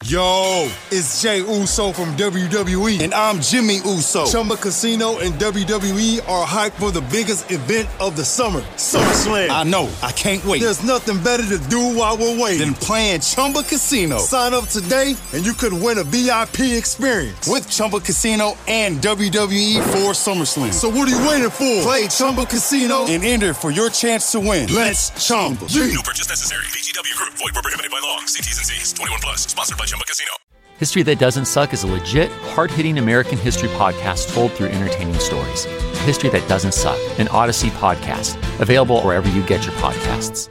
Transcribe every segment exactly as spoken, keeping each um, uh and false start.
Yo, it's Jay Uso from W W E, and I'm Jimmy Uso. Chumba Casino and W W E are hyped for the biggest event of the summer, SummerSlam. I know, I can't wait. There's nothing better to do while we're waiting than playing Chumba Casino. Sign up today, and you could win a V I P experience with Chumba Casino and W W E for SummerSlam. So what are you waiting for? Play Chumba Casino and enter for your chance to win. Let's Chumba. No purchase necessary. V G W Group. Void where prohibited by law. See T's and C's. twenty-one plus. Sponsored by Chumba Casino. History That Doesn't Suck is a legit, hard-hitting American history podcast told through entertaining stories. History That Doesn't Suck, an Odyssey podcast. Available wherever you get your podcasts.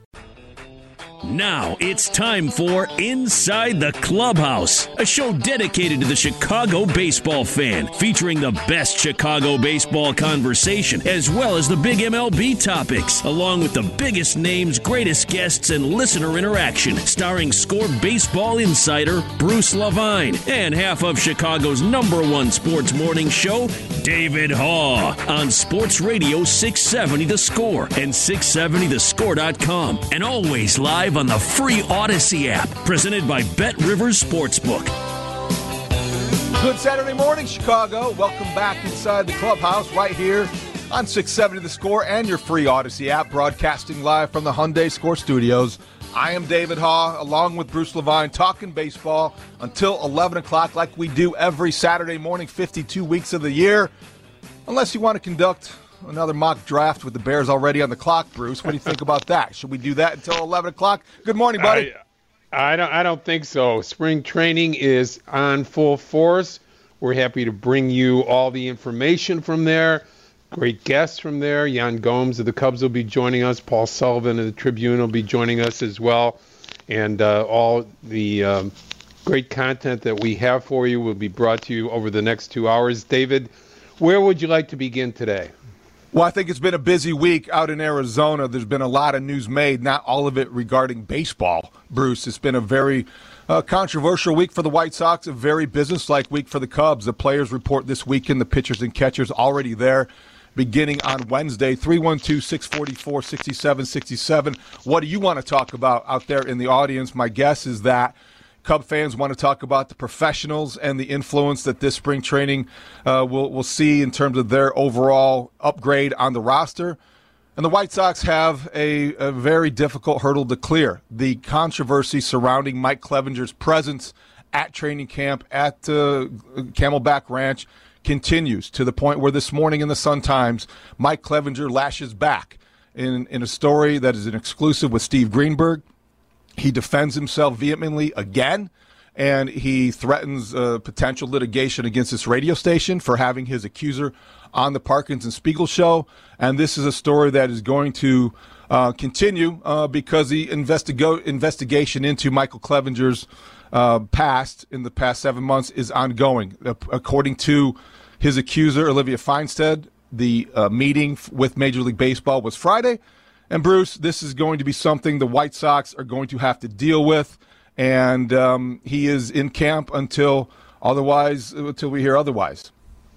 Now it's time for Inside the Clubhouse, a show dedicated to the Chicago baseball fan, featuring the best Chicago baseball conversation, as well as the big M L B topics, along with the biggest names, greatest guests, and listener interaction, starring Score baseball insider Bruce Levine and half of Chicago's number one sports morning show, David Haugh, on Sports Radio six seventy The Score and six seventy the score dot com, and always live on the free Odyssey app, presented by Bet Rivers Sportsbook. Good Saturday morning, Chicago. Welcome back inside the clubhouse right here on six seventy The Score and your free Odyssey app, broadcasting live from the Hyundai Score Studios. I am David Haugh, along with Bruce Levine, talking baseball until eleven o'clock like we do every Saturday morning, fifty-two weeks of the year. Unless you want to conduct another mock draft with the Bears already on the clock, Bruce. What do you think about that? Should we do that until eleven o'clock? Good morning, buddy. I, I don't I don't think so. Spring training is on full force. We're happy to bring you all the information from there. Great guests from there. Yan Gomes of the Cubs will be joining us. Paul Sullivan of the Tribune will be joining us as well. And uh, all the um, great content that we have for you will be brought to you over the next two hours. David, where would you like to begin today? Well, I think it's been a busy week out in Arizona. There's been a lot of news made, not all of it regarding baseball, Bruce. It's been a very uh, controversial week for the White Sox, a very businesslike week for the Cubs. The players report this weekend, the pitchers and catchers already there beginning on Wednesday. three one two, six four four, six seven six seven. What do you want to talk about out there in the audience? My guess is that Cub fans want to talk about the professionals and the influence that this spring training uh, will will see in terms of their overall upgrade on the roster. And the White Sox have a, a very difficult hurdle to clear. The controversy surrounding Mike Clevenger's presence at training camp at uh, Camelback Ranch continues, to the point where this morning in the Sun-Times, Mike Clevenger lashes back in, in a story that is an exclusive with Steve Greenberg. He defends himself vehemently again, and he threatens uh, potential litigation against this radio station for having his accuser on the Parkins and Spiegel show. And this is a story that is going to uh, continue uh, because the investigo- investigation into Michael Clevenger's uh, past in the past seven months is ongoing. Uh, according to his accuser, Olivia Feinstead, the uh, meeting with Major League Baseball was Friday. And, Bruce, this is going to be something the White Sox are going to have to deal with, and um, he is in camp until otherwise, until we hear otherwise.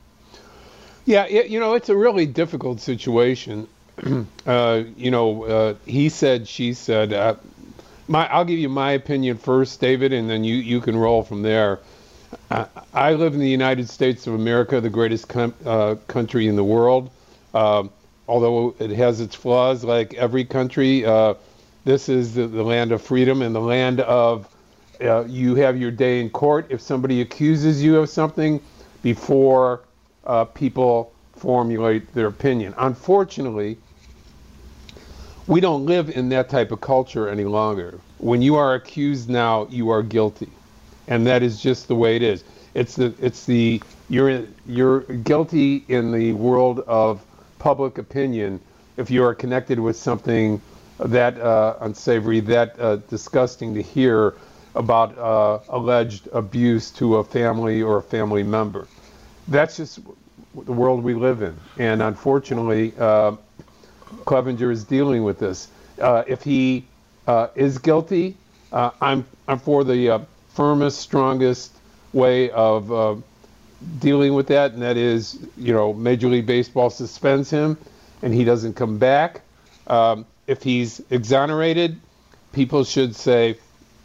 Yeah, it, you know, it's a really difficult situation. uh, you know, uh, he said, she said. Uh, my, I'll give you my opinion first, David, and then you, you can roll from there. Uh, I live in the United States of America, the greatest com- uh, country in the world. Uh, Although it has its flaws, like every country, uh, this is the, the land of freedom and the land of uh, you have your day in court if somebody accuses you of something before uh, people formulate their opinion. Unfortunately, we don't live in that type of culture any longer. When you are accused now, you are guilty, and that is just the way it is. It's the it's the you're you're guilty in the world of public opinion if you are connected with something that uh, unsavory, that uh, disgusting to hear about uh, alleged abuse to a family or a family member. That's just the world we live in. And unfortunately, uh, Clevenger is dealing with this. Uh, if he uh, is guilty, uh, I'm, I'm for the uh, firmest, strongest way of uh, dealing with that, and that is, you know, Major League Baseball suspends him and he doesn't come back. Um, if he's exonerated, people should say,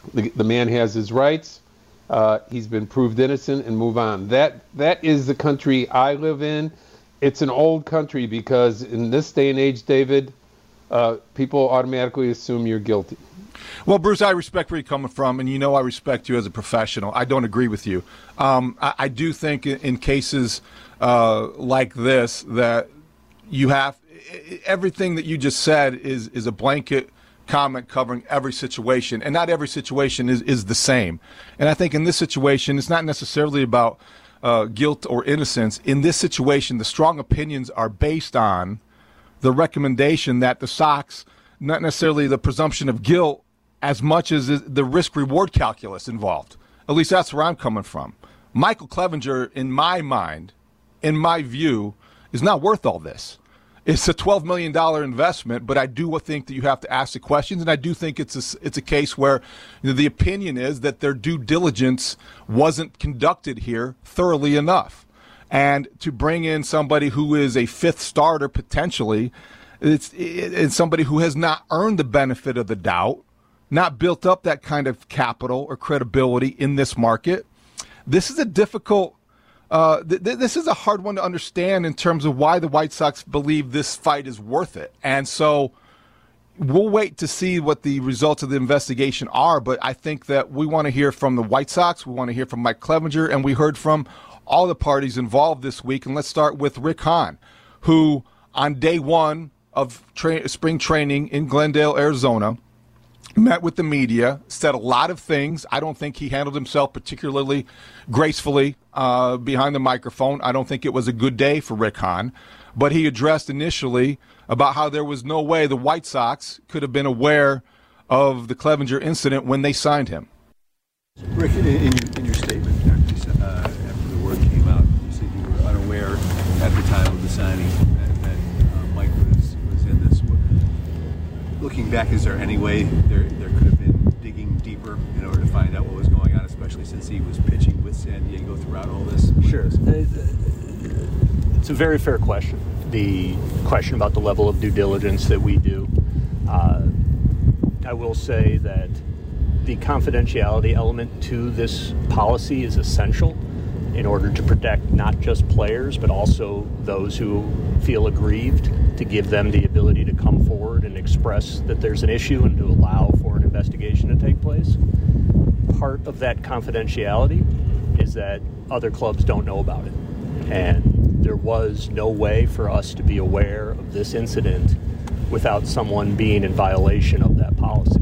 The, the man has his rights. Uh, he's been proved innocent, and move on. That that is the country I live in. It's an old country because in this day and age, David, uh, people automatically assume you're guilty. Well, Bruce, I respect where you're coming from, and you know I respect you as a professional. I don't agree with you. Um, I, I do think in, in cases uh, like this that you have everything that you just said is is a blanket comment covering every situation, and not every situation is, is the same. And I think in this situation, it's not necessarily about uh, guilt or innocence. In this situation, the strong opinions are based on the recommendation that the Sox, not necessarily the presumption of guilt, as much as the risk-reward calculus involved. At least that's where I'm coming from. Michael Clevinger, in my mind, in my view, is not worth all this. It's a twelve million dollars investment, but I do think that you have to ask the questions, and I do think it's a, it's a case where you know, the opinion is that their due diligence wasn't conducted here thoroughly enough. And to bring in somebody who is a fifth starter potentially, it's, it's somebody who has not earned the benefit of the doubt, not built up that kind of capital or credibility in this market. This is a difficult Uh, th- th- this is a hard one to understand in terms of why the White Sox believe this fight is worth it. And so we'll wait to see what the results of the investigation are, but I think that we want to hear from the White Sox, we want to hear from Mike Clevinger, and we heard from all the parties involved this week. And let's start with Rick Hahn, who on day one of tra- spring training in Glendale, Arizona, met with the media, said a lot of things. I don't think he handled himself particularly gracefully uh, behind the microphone. I don't think it was a good day for Rick Hahn. But he addressed initially about how there was no way the White Sox could have been aware of the Clevinger incident when they signed him. Rick, in, in, your, in your statement after, you, uh, after the word came out, you said you were unaware at the time of the signing that, that uh, Mike was, was in this. Looking back, is there any way there there could have been digging deeper in order to find out what was going on, especially since he was pitching with San Diego throughout all this? Sure. It's a very fair question. The question about the level of due diligence that we do. Uh, I will say that the confidentiality element to this policy is essential in order to protect not just players, but also those who feel aggrieved, to give them the ability to come forward and express that there's an issue and to allow for an investigation to take place. Part of that confidentiality is that other clubs don't know about it. And there was no way for us to be aware of this incident without someone being in violation of that policy.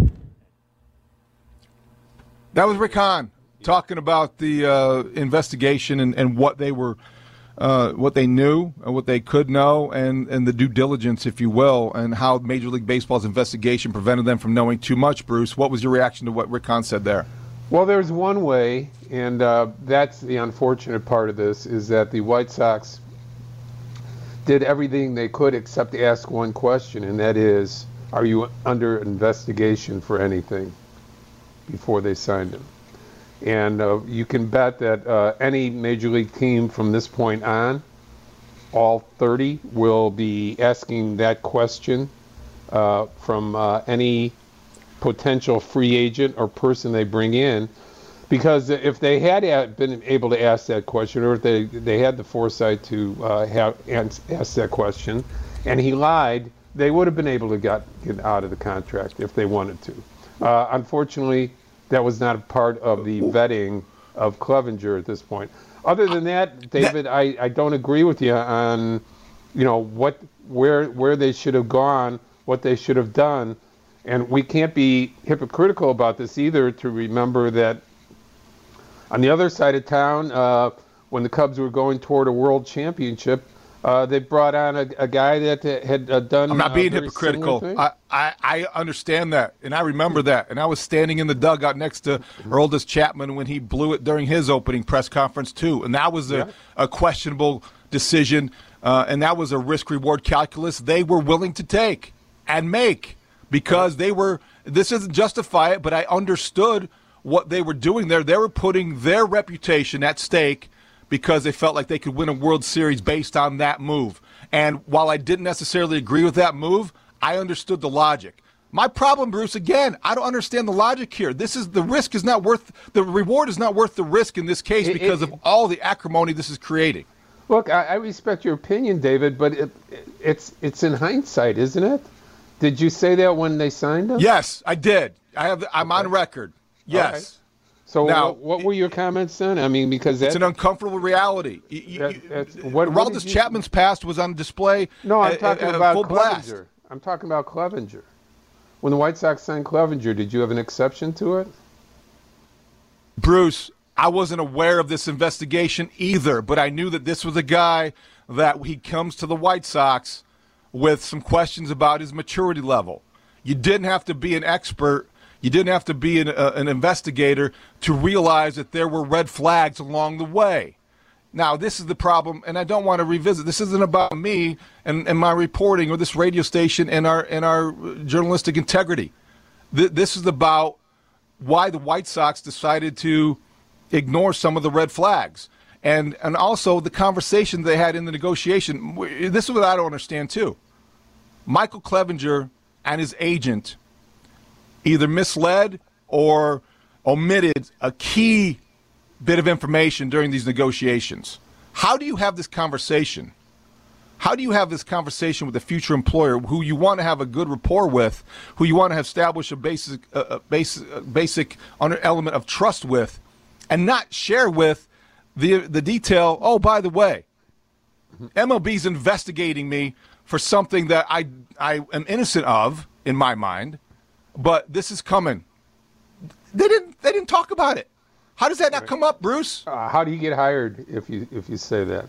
That was Rick Hahn talking about the uh, investigation and, and what they were Uh, what they knew and what they could know, and, and the due diligence, if you will, and how Major League Baseball's investigation prevented them from knowing too much. Bruce, what was your reaction to what Rick Hahn said there? Well, there's one way, and uh, that's the unfortunate part of this, is that the White Sox did everything they could except ask one question, and that is, are you under investigation for anything, before they signed him? And uh, you can bet that uh, any Major League team from this point on, all thirty, will be asking that question uh, from uh, any potential free agent or person they bring in. Because if they had been able to ask that question, or if they, they had the foresight to uh, have ask that question, and he lied, they would have been able to get, get out of the contract if they wanted to. Uh, unfortunately, that was not a part of the vetting of Clevinger at this point. Other than that, David, I, I don't agree with you on, you know, what where where they should have gone, what they should have done, and we can't be hypocritical about this either. To remember that on the other side of town, uh, when the Cubs were going toward a world championship, Uh, they brought on a, a guy that had uh, done. I'm not being uh, hypocritical. I, I, I understand that, and I remember that. And I was standing in the dugout next to Aroldis Chapman when he blew it during his opening press conference too. And that was a, yeah. a questionable decision, uh, and that was a risk-reward calculus they were willing to take and make because they were. This doesn't justify it, but I understood what they were doing there. They were putting their reputation at stake, because they felt like they could win a World Series based on that move. And while I didn't necessarily agree with that move, I understood the logic. My problem, Bruce, again, I don't understand the logic here. This is the risk is not worth the reward is not worth the risk in this case it, because it, of all the acrimony this is creating. Look, I, I respect your opinion, David, but it, it, it's it's in hindsight, isn't it? Did you say that when they signed him? Yes, I did. I have. I'm okay. on record. Yes. Right. So now, what, what were your comments then? I mean, because that, it's an uncomfortable reality. You, that, you, what, Aroldis Chapman's past was on display. No, I'm talking at, at about full Clevenger. blast. I'm talking about Clevenger. When the White Sox signed Clevenger, did you have an exception to it? Bruce, I wasn't aware of this investigation either, but I knew that this was a guy that he comes to the White Sox with some questions about his maturity level. You didn't have to be an expert. You didn't have to be an, uh, an investigator to realize that there were red flags along the way. Now, this is the problem, and I don't want to revisit. This isn't about me and, and my reporting or this radio station and our and our journalistic integrity. Th- this is about why the White Sox decided to ignore some of the red flags. And and also the conversation they had in the negotiation. This is what I don't understand, too. Michael Clevenger and his agent either misled or omitted a key bit of information during these negotiations. How do you have this conversation? How do you have this conversation with a future employer who you want to have a good rapport with, who you want to establish a basic, a basic, a basic element of trust with, and not share with the the detail, oh, by the way, M L B's investigating me for something that I I am innocent of, in my mind, but this is coming. They didn't they didn't talk about it. How does that not come up, Bruce? Uh, how do you get hired if you if you say that?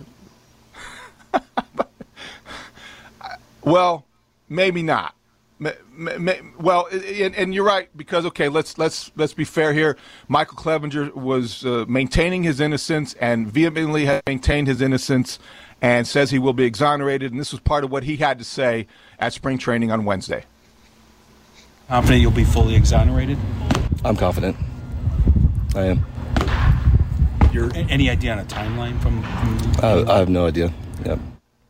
Well, maybe not. Well, and, and you're right because okay, let's let's let's be fair here. Michael Clevenger was uh, maintaining his innocence and vehemently has maintained his innocence, and says he will be exonerated. And this was part of what he had to say at spring training on Wednesday. Confident you'll be fully exonerated? I'm confident. I am. You're, any idea on a timeline from? from uh, I have no idea. Yep.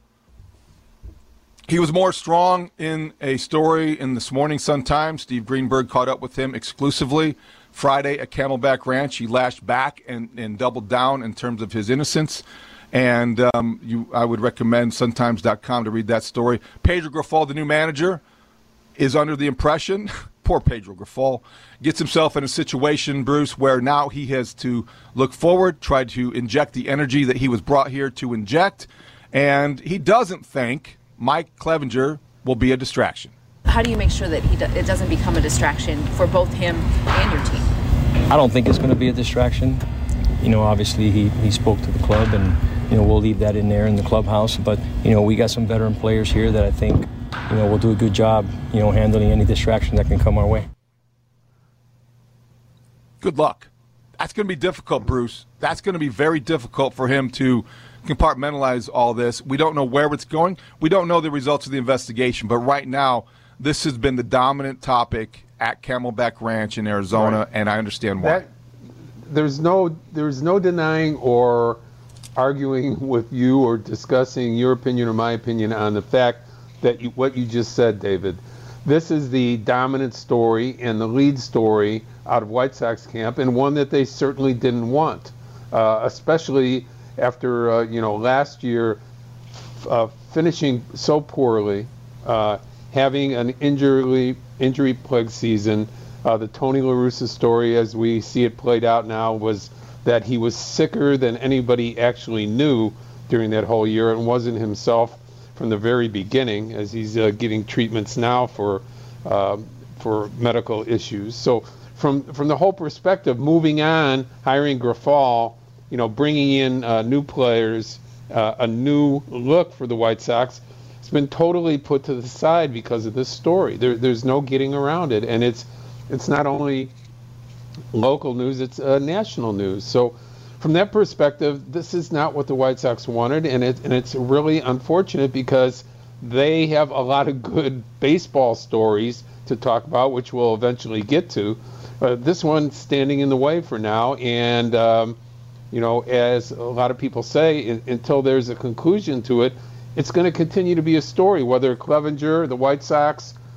He was more strong in a story in this morning Sun-Times. Steve Greenberg caught up with him exclusively Friday at Camelback Ranch. He lashed back and, and doubled down in terms of his innocence. And um, you, I would recommend sun times dot com to read that story. Pedro Grifol, the new manager, is under the impression, poor Pedro Grifol, gets himself in a situation, Bruce, where now he has to look forward, try to inject the energy that he was brought here to inject, and he doesn't think Mike Clevenger will be a distraction. How do you make sure that he do- it doesn't become a distraction for both him and your team? I don't think it's going to be a distraction. You know, obviously he, he spoke to the club, and, you know, we'll leave that in there in the clubhouse. But, you know, we got some veteran players here that I think, you know, will do a good job, you know, handling any distraction that can come our way. Good luck. That's going to be difficult, Bruce. That's going to be very difficult for him to compartmentalize all this. We don't know where it's going. We don't know the results of the investigation. But right now, this has been the dominant topic at Camelback Ranch in Arizona, right. And I understand why. That, there's no there's no denying or arguing with you or discussing your opinion or my opinion on the fact that you, what you just said, David. This is the dominant story and the lead story out of White Sox camp, and one that they certainly didn't want, uh, especially after uh, you know last year uh, finishing so poorly, uh, having an injury injury plagued season. Uh, the Tony La Russa story, as we see it played out now, was that he was sicker than anybody actually knew during that whole year, and wasn't himself from the very beginning, as he's uh, getting treatments now for uh, for medical issues. So from from the whole perspective, moving on, hiring Grifol, you know, bringing in uh, new players, uh, a new look for the White Sox, it's been totally put to the side because of this story. There, there's no getting around it, and it's it's not only local news, it's uh, national news. So from that perspective, this is not what the White Sox wanted, and it and it's really unfortunate because they have a lot of good baseball stories to talk about, which we'll eventually get to. Uh, this one's standing in the way for now, and um, you know, as a lot of people say, in, until there's a conclusion to it, it's going to continue to be a story. Whether Clevenger, the White Sox,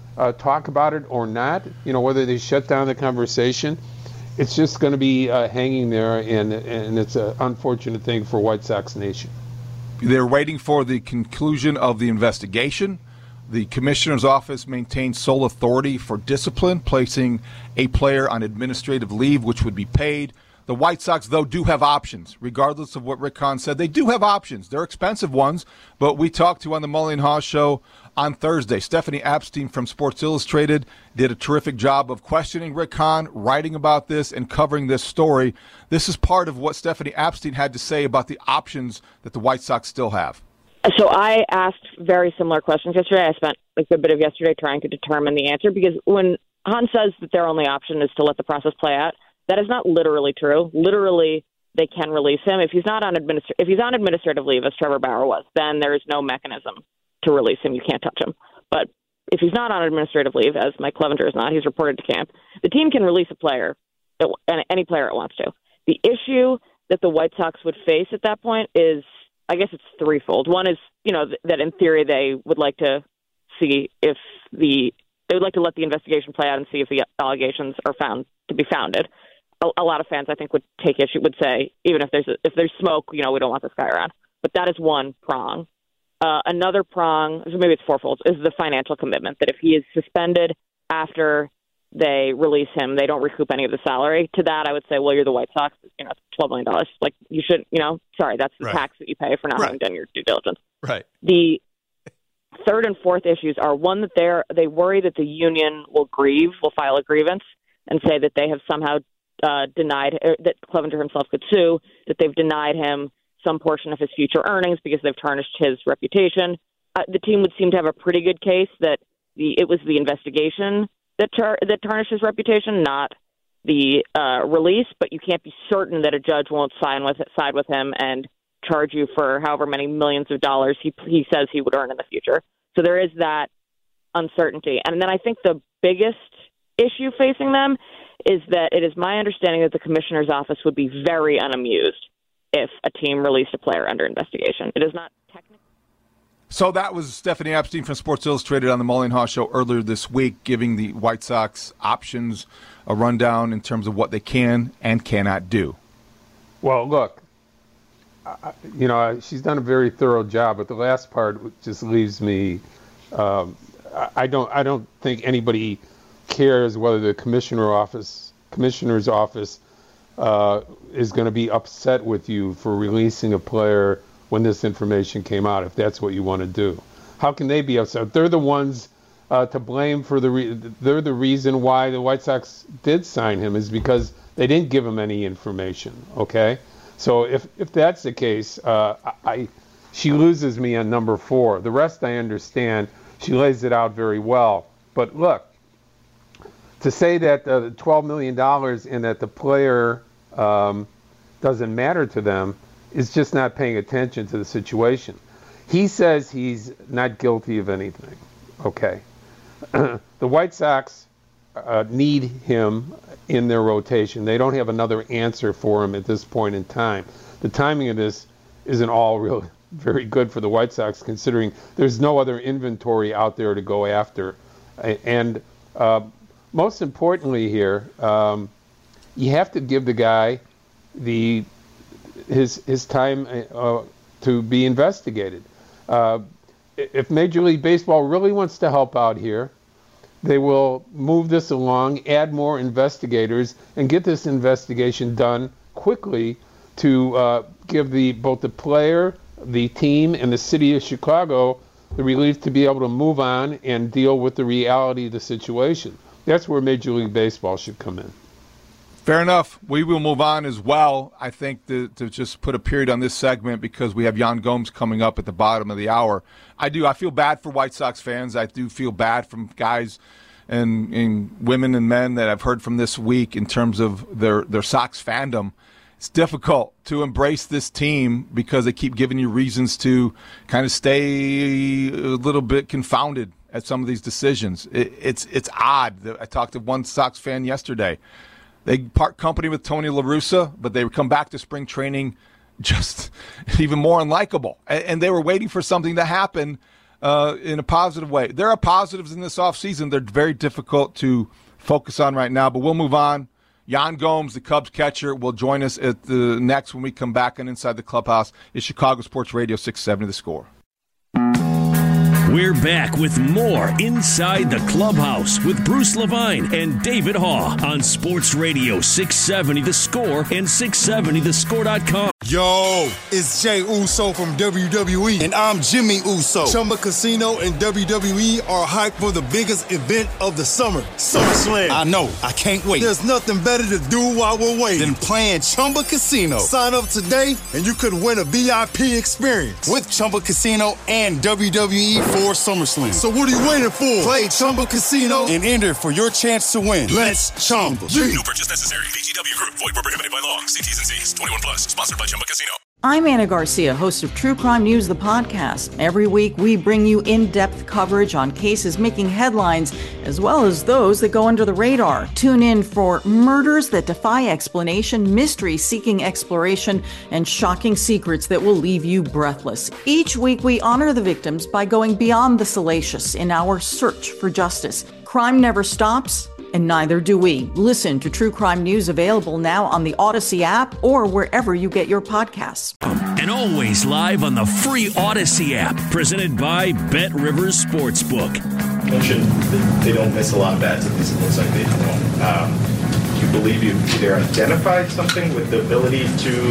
uh, talk about it or not, you know, whether they shut down the conversation, it's just going to be uh, hanging there, and and it's an unfortunate thing for White Sox Nation. They're waiting for the conclusion of the investigation. The commissioner's office maintains sole authority for discipline, placing a player on administrative leave, which would be paid. The White Sox, though, do have options. Regardless of what Rick Hahn said, they do have options. They're expensive ones, but we talked to on the Mully and Haw show on Thursday. Stephanie Epstein from Sports Illustrated did a terrific job of questioning Rick Hahn, writing about this, and covering this story. This is part of what Stephanie Epstein had to say about the options that the White Sox still have. So I asked very similar questions yesterday. I spent a good bit of yesterday trying to determine the answer, because when Hahn says that their only option is to let the process play out, that is not literally true. Literally, they can release him. If he's not on administra- if he's on administrative leave, as Trevor Bauer was, then there is no mechanism to release him. You can't touch him. But if he's not on administrative leave, as Mike Clevenger is not, he's reported to camp, the team can release a player, any player it wants to. The issue that the White Sox would face at that point is, I guess it's threefold. One is, you know, th- that in theory they would like to see if the they would like to let the investigation play out and see if the allegations are found to be founded. A, a lot of fans, I think, would take issue, would say, even if there's a, if there's smoke, you know, we don't want this guy around. But that is one prong. Uh, another prong, so maybe it's fourfold, is the financial commitment, that if he is suspended after they release him, they don't recoup any of the salary. To that, I would say, well, you're the White Sox, you know, twelve million dollars. Like, you should, you know, sorry, that's the right. tax that you pay for not right. having done your due diligence. Right. The third and fourth issues are, one, that they're, they worry that the union will grieve, will file a grievance, and say that they have somehow uh, denied, er, that Clevenger himself could sue, that they've denied him some portion of his future earnings because they've tarnished his reputation. Uh, the team would seem to have a pretty good case that the it was the investigation that tar- that tarnished his reputation, not the uh, release. But you can't be certain that a judge won't sign with side with him and charge you for however many millions of dollars he he says he would earn in the future. So there is that uncertainty. And then I think the biggest issue facing them is that it is my understanding that the commissioner's office would be very unamused if a team released a player under investigation. It is not technically. So that was Stephanie Epstein from Sports Illustrated on the Mully and Haw show earlier this week, giving the White Sox options, a rundown in terms of what they can and cannot do. Well, look, I, you know, she's done a very thorough job, but the last part just leaves me. Um, I don't. I don't think anybody cares whether the commissioner office, commissioner's office, uh, is going to be upset with you for releasing a player when this information came out, if that's what you want to do. How can they be upset? They're the ones uh, to blame for the re- they're the reason why the White Sox did sign him, is because they didn't give him any information, okay? So if if that's the case, uh, I she loses me on number four. The rest I understand. She lays it out very well. But look, to say that uh, the twelve million dollars and that the player um, doesn't matter to them is just not paying attention to the situation. He says he's not guilty of anything. Okay. The White Sox uh, need him in their rotation. They don't have another answer for him at this point in time. The timing of this isn't all really very good for the White Sox, considering there's no other inventory out there to go after. And uh, most importantly here, um, you have to give the guy the his his time uh, to be investigated. Uh, if Major League Baseball really wants to help out here, they will move this along, add more investigators, and get this investigation done quickly to uh, give the both the player, the team, and the city of Chicago the relief to be able to move on and deal with the reality of the situation. That's where Major League Baseball should come in. Fair enough. We will move on as well. I think to, to just put a period on this segment, because we have Yan Gomes coming up at the bottom of the hour. I do. I feel bad for White Sox fans. I do feel bad from guys and, and women and men that I've heard from this week in terms of their, their Sox fandom. It's difficult to embrace this team because they keep giving you reasons to kind of stay a little bit confounded at some of these decisions. It, it's it's odd. I talked to one Sox fan yesterday. They part company with Tony La Russa, but they would come back to spring training just even more unlikable. And they were waiting for something to happen uh, in a positive way. There are positives in this offseason. They're very difficult to focus on right now, but we'll move on. Yan Gomes, the Cubs catcher, will join us at the next when we come back on Inside the Clubhouse. It's Chicago Sports Radio six seventy The Score. We're back with more Inside the Clubhouse with Bruce Levine and David Haugh on Sports Radio six seventy The Score and six seventy the score dot com. Yo, it's Jay Uso from W W E, and I'm Jimmy Uso. Chumba Casino and W W E are hyped for the biggest event of the summer, SummerSlam. I know, I can't wait. There's nothing better to do while we're waiting than playing Chumba Casino. Sign up today, and you could win a V I P experience with Chumba Casino and W W E for SummerSlam. So what are you waiting for? Play Chumba Casino and enter for your chance to win. Let's Chumba. No purchase necessary. V G W Group. Void where prohibited by law. See T's and C's. twenty-one plus. Sponsored by Chumba Casino. I'm Anna Garcia, host of True Crime News, the podcast. Every week, we bring you in-depth coverage on cases making headlines, as well as those that go under the radar. Tune in for murders that defy explanation, mysteries seeking exploration, and shocking secrets that will leave you breathless. Each week, we honor the victims by going beyond the salacious in our search for justice. Crime never stops, and neither do we. Listen to True Crime News, available now on the Odyssey app or wherever you get your podcasts. And always live on the free Odyssey app, presented by Bet Rivers Sportsbook. Mentioned that they don't miss a lot of bats, at least it looks like they don't. Um, do you believe you've either identified something with the ability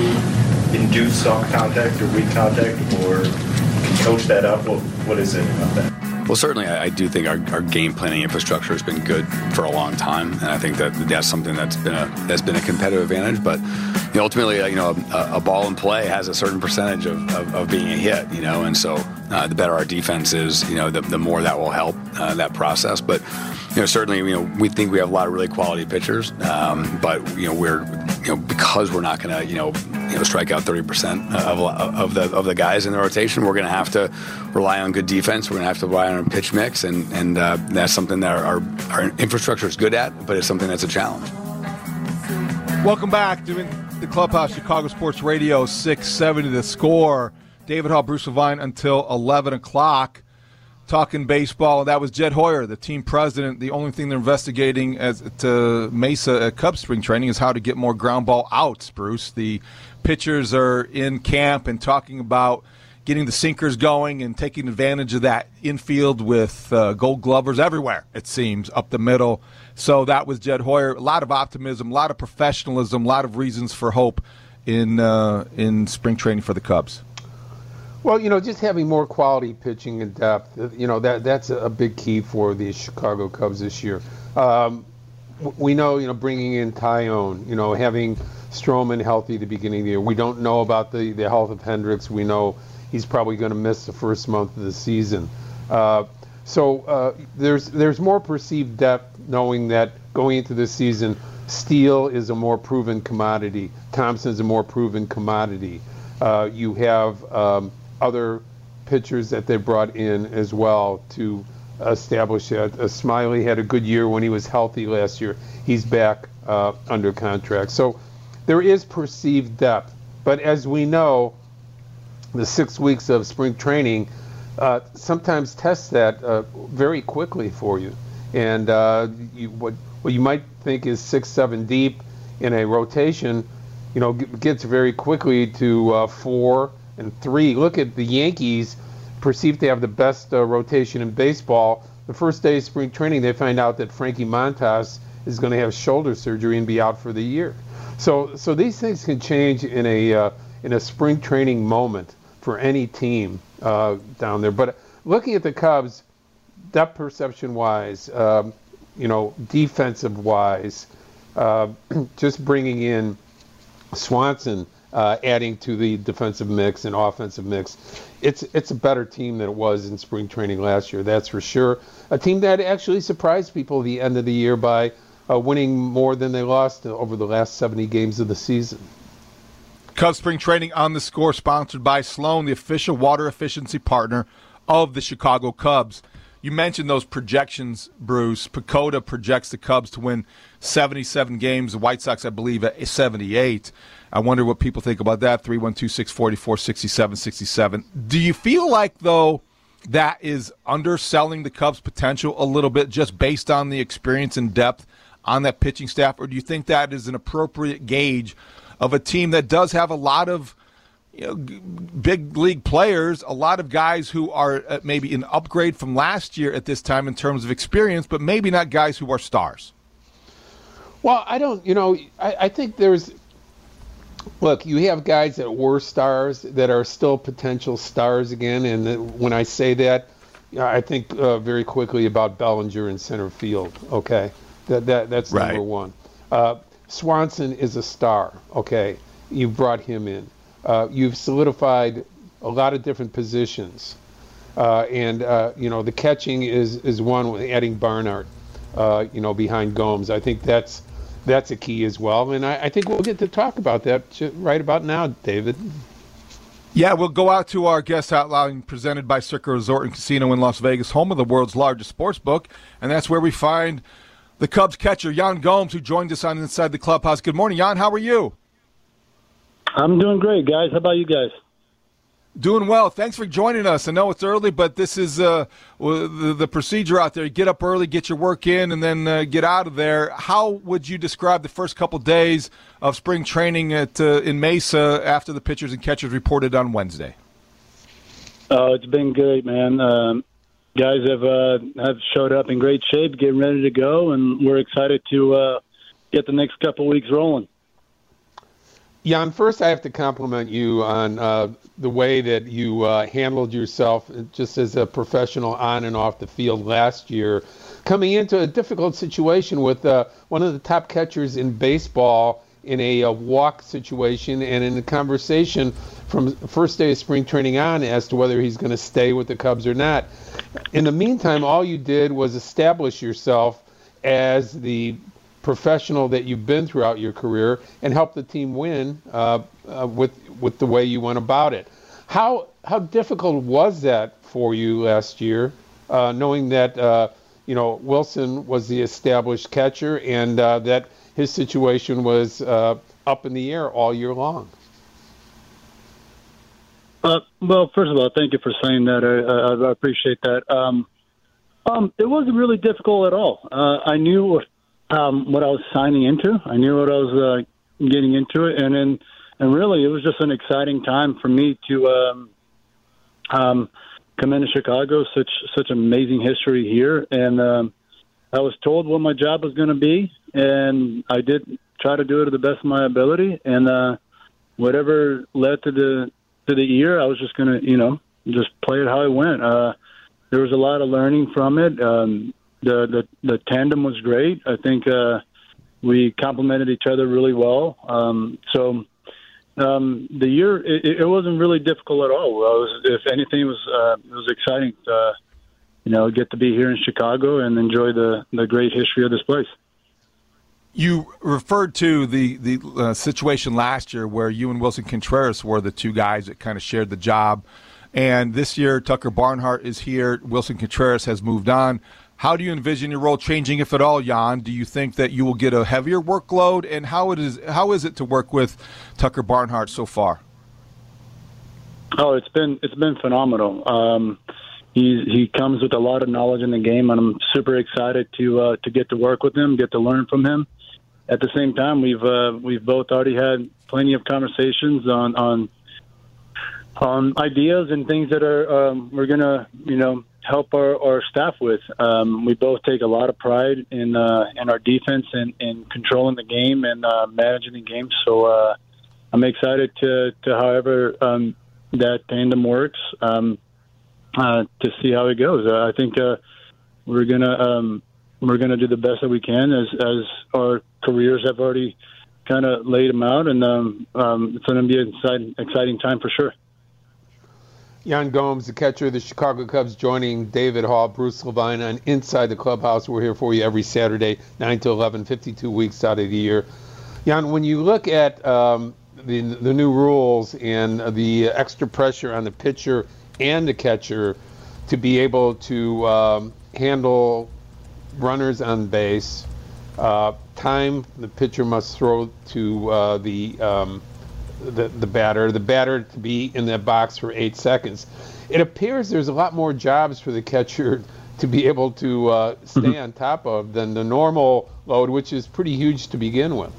to induce soft contact or weak contact, or can coach that up? What, what is it about that? Well, certainly, I, I do think our, our game planning infrastructure has been good for a long time, and I think that that's something that's been a that's been a competitive advantage. But you know, ultimately, you know, a, a ball in play has a certain percentage of, of, of being a hit, you know, and so uh, the better our defense is, you know, the, the more that will help uh, that process. But you know, certainly, you know, we think we have a lot of really quality pitchers, um, but you know, we're you know because we're not going to you know you know strike out thirty percent of of the of the guys in the rotation, we're going to have to rely on good defense. We're going to have to rely on our pitch mix, and and uh, that's something that our, our infrastructure is good at, but it's something that's a challenge. Welcome back to the Clubhouse, Chicago Sports Radio six seventy The Score. David Haugh, Bruce Levine until eleven o'clock. Talking baseball. That was Jed Hoyer, the team president. The only thing they're investigating as to Mesa at Cubs spring training is how to get more ground ball outs, Bruce. The pitchers are in camp and talking about getting the sinkers going and taking advantage of that infield with uh, gold glovers everywhere, it seems, up the middle. So that was Jed Hoyer. A lot of optimism, a lot of professionalism, a lot of reasons for hope in uh, in spring training for the Cubs. Well, you know, just having more quality pitching and depth, you know, that that's a big key for the Chicago Cubs this year. Um, we know, you know, bringing in Tyone, you know, having Stroman healthy at the beginning of the year. We don't know about the, the health of Hendricks. We know he's probably going to miss the first month of the season. Uh, so uh, there's there's more perceived depth, knowing that going into this season, Steele is a more proven commodity. Thompson's a more proven commodity. Uh, you have um, other pitchers that they brought in as well to establish that. Uh, Smiley had a good year when he was healthy last year. He's back uh, under contract. So there is perceived depth. But as we know, the six weeks of spring training uh, sometimes tests that uh, very quickly for you. And uh, you, what, what you might think is six, seven deep in a rotation, you know, gets very quickly to uh, four and three. Look at the Yankees, perceived to have the best uh, rotation in baseball. The first day of spring training, they find out that Frankie Montas is going to have shoulder surgery and be out for the year. So, so these things can change in a uh, in a spring training moment for any team uh, down there. But looking at the Cubs, depth perception-wise, um, you know, defensive-wise, uh, just bringing in Swanson, uh, adding to the defensive mix and offensive mix, it's it's a better team than it was in spring training last year, that's for sure. A team that actually surprised people at the end of the year by uh, winning more than they lost over the last seventy games of the season. Cubs spring training on the Score, sponsored by Sloan, the official water efficiency partner of the Chicago Cubs. You mentioned those projections, Bruce. Pacoda projects the Cubs to win seventy-seven games. The White Sox, I believe, at seventy-eight. I wonder what people think about that. three one two, six four four, six seven six seven. Do you feel like, though, that is underselling the Cubs' potential a little bit just based on the experience and depth on that pitching staff, or do you think that is an appropriate gauge of a team that does have a lot of, you know, big league players, a lot of guys who are maybe an upgrade from last year at this time in terms of experience, but maybe not guys who are stars? Well, I don't, you know, I, I think there's, look, you have guys that were stars that are still potential stars again, and when I say that, I think uh, very quickly about Bellinger in center field, okay? That, that That's right. number one. Uh, Swanson is a star, okay? You brought him in. Uh, you've solidified a lot of different positions. Uh, and, uh, you know, the catching is, is one with adding Barnhart, uh, you know, behind Gomes. I think that's that's a key as well. And I, I think we'll get to talk about that right about now, David. Yeah, we'll go out to our guest hotline presented by Circa Resort and Casino in Las Vegas, home of the world's largest sports book. And that's where we find the Cubs catcher, Yan Gomes, who joined us on Inside the Clubhouse. Good morning, Yan. How are you? I'm doing great, guys. How about you guys? Doing well. Thanks for joining us. I know it's early, but this is uh, the, the procedure out there. You get up early, get your work in, and then uh, get out of there. How would you describe the first couple days of spring training at uh, in Mesa after the pitchers and catchers reported on Wednesday? Oh, it's been great, man. Um, guys have uh, have showed up in great shape, getting ready to go, and we're excited to uh, get the next couple weeks rolling. Yan, first I have to compliment you on uh, the way that you uh, handled yourself just as a professional on and off the field last year, coming into a difficult situation with uh, one of the top catchers in baseball in a, a walk situation and in a conversation from first day of spring training on as to whether he's going to stay with the Cubs or not. In the meantime, all you did was establish yourself as the professional that you've been throughout your career and help the team win uh, uh, with with the way you went about it. How how difficult was that for you last year, uh, knowing that uh, you know Wilson was the established catcher and uh, that his situation was uh, up in the air all year long? Uh, well, first of all, thank you for saying that. I, I, I appreciate that. Um, um, it wasn't really difficult at all. Uh, I knew Um, what I was signing into. I knew what I was uh, getting into it, and then, and really, it was just an exciting time for me to um, um, come into Chicago. Such such amazing history here, and um, I was told what my job was going to be, and I did try to do it to the best of my ability. And uh, whatever led to the to the year, I was just going to, you know, just play it how it went. Uh, there was a lot of learning from it. Um, The, the the tandem was great. I think uh, we complemented each other really well. Um, so um, the year it, it wasn't really difficult at all. It was, if anything, it was uh, it was exciting. To, uh, you know, get to be here in Chicago and enjoy the, the great history of this place. You referred to the the uh, situation last year where you and Wilson Contreras were the two guys that kind of shared the job, and this year Tucker Barnhart is here. Wilson Contreras has moved on. How do you envision your role changing, if at all, Yan? Do you think that you will get a heavier workload? And how it is how is it to work with Tucker Barnhart so far? Oh, it's been it's been phenomenal. Um, he he comes with a lot of knowledge in the game, and I'm super excited to uh, to get to work with him, get to learn from him. At the same time, we've uh, we've both already had plenty of conversations on on on ideas and things that are um, we're gonna you know. help our, our staff with. Um, we both take a lot of pride in uh, in our defense and in controlling the game and uh, managing the game. So uh, I'm excited to, to however um, that tandem works um, uh, to see how it goes. Uh, I think uh, we're gonna um, we're gonna do the best that we can as as our careers have already kind of laid them out, and um, um, it's going to be an exciting, exciting time for sure. Yan Gomes, the catcher of the Chicago Cubs, joining David Hall, Bruce Levine on Inside the Clubhouse. We're here for you every Saturday, nine to eleven, fifty-two weeks out of the year. Yan, when you look at um, the the new rules and the extra pressure on the pitcher and the catcher to be able to um, handle runners on base, uh, time the pitcher must throw to uh, the um, the the batter, the batter to be in that box for eight seconds. It appears there's a lot more jobs for the catcher to be able to uh, stay mm-hmm. on top of than the normal load, which is pretty huge to begin with.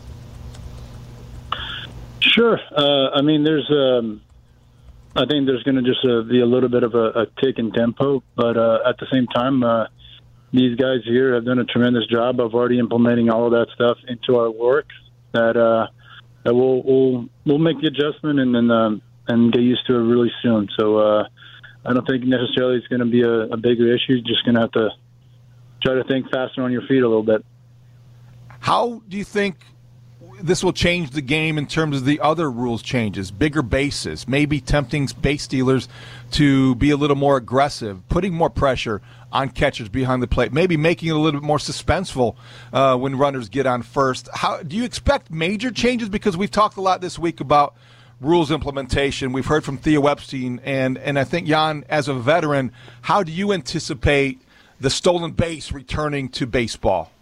Sure. Uh, I mean, there's. Um, I think there's going to just uh, be a little bit of a, a tick in tempo, but uh, at the same time, uh, these guys here have done a tremendous job of already implementing all of that stuff into our work. That uh, that we'll we'll we'll make the adjustment and then um, and get used to it really soon. So uh, I don't think necessarily it's going to be a, a bigger issue. You're just going to have to try to think faster on your feet a little bit. How do you think this will change the game in terms of the other rules changes, bigger bases, maybe tempting base stealers to be a little more aggressive, putting more pressure on catchers behind the plate, maybe making it a little bit more suspenseful uh, when runners get on first? How do you expect major changes? Because we've talked a lot this week about rules implementation. We've heard from Theo Epstein, and, and I think, Jan, as a veteran, how do you anticipate the stolen base returning to baseball?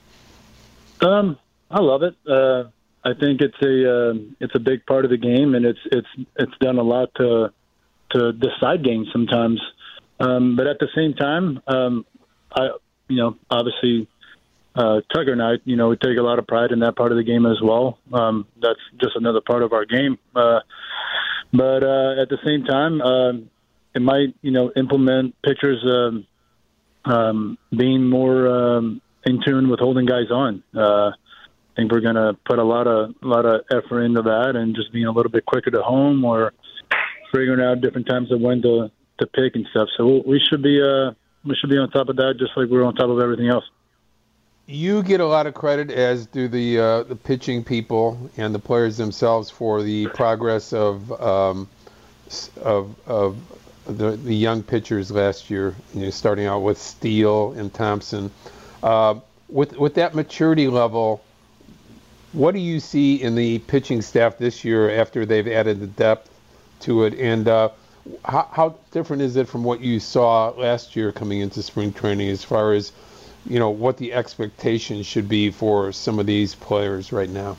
Um. I love it. Uh, I think it's a uh, it's a big part of the game, and it's it's it's done a lot to to decide games sometimes. Um, but at the same time, um, I you know obviously uh, Tucker and I you know we take a lot of pride in that part of the game as well. Um, that's just another part of our game. Uh, but uh, at the same time, uh, it might you know implement pitchers um, um, being more um, in tune with holding guys on. Uh, I think we're going to put a lot of a lot of effort into that, and just being a little bit quicker to home, or figuring out different times of when to, to pick and stuff. So we should be uh, we should be on top of that, just like we're on top of everything else. You get a lot of credit, as do the uh, the pitching people and the players themselves, for the progress of um, of of the, the young pitchers last year. You know, starting out with Steele and Thompson. Uh, with with that maturity level, what do you see in the pitching staff this year after they've added the depth to it? And uh, how, how different is it from what you saw last year coming into spring training, as far as, you know, what the expectations should be for some of these players right now?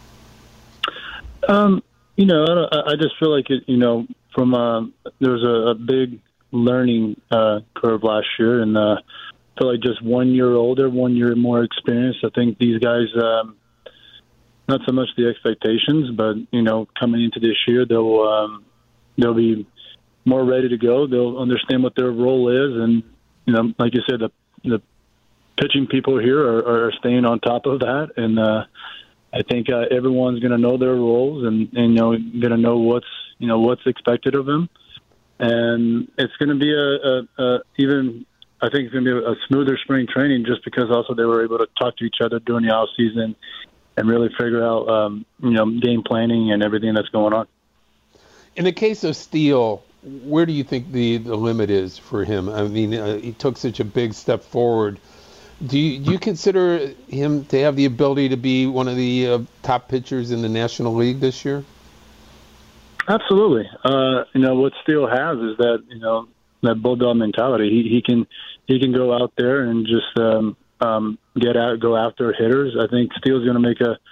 Um, you know, I, I just feel like, it, you know, from uh, there was a, a big learning uh, curve last year, and uh, I feel like just one year older, one year more experienced. I think these guys, um, not so much the expectations, but, you know, coming into this year, they'll um, they'll be more ready to go. They'll understand what their role is, and, you know, like you said, the the pitching people here are, are staying on top of that, and uh, I think uh, everyone's going to know their roles, and, and you know, going to know what's you know what's expected of them, and it's going to be a, a, a even I think it's going to be a smoother spring training, just because also they were able to talk to each other during the off season and really figure out, um, you know, game planning and everything that's going on. In the case of Steele, where do you think the, the limit is for him? I mean, uh, he took such a big step forward. Do you, do you consider him to have the ability to be one of the uh, top pitchers in the National League this year? Absolutely. Uh, you know, what Steele has is that, you know, that bulldog mentality. He, he can he can go out there and just um, um, get out, go after hitters. I think Steele's going to make a